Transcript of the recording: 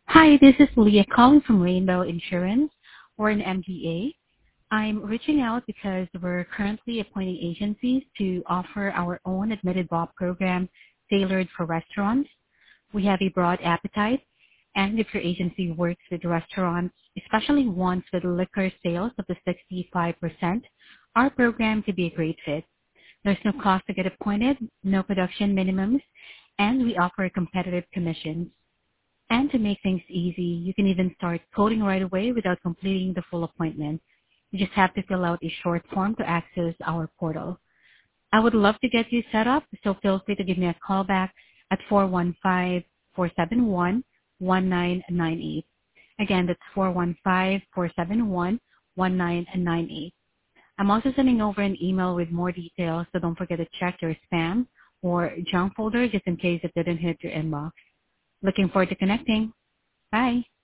Hi, this is Leah calling from Rainbow Insurance or an MGA. I'm reaching out because we're currently appointing agencies to offer our own admitted Bob program tailored for restaurants. We have a broad appetite, and if your agency works with restaurants, especially ones with liquor sales up to 65%, our program could be a great fit. There's no cost to get appointed, no production minimums, and we offer competitive commissions. And to make things easy, you can even start coding right away without completing the full appointment. You just have to fill out a short form to access our portal. I would love to get you set up, so feel free to give me a call back at 415-471-1998. Again, that's 415-471-1998. I'm also sending over an email with more details, so don't forget to check your spam or junk folder just in case it didn't hit your inbox. Looking forward to connecting. Bye.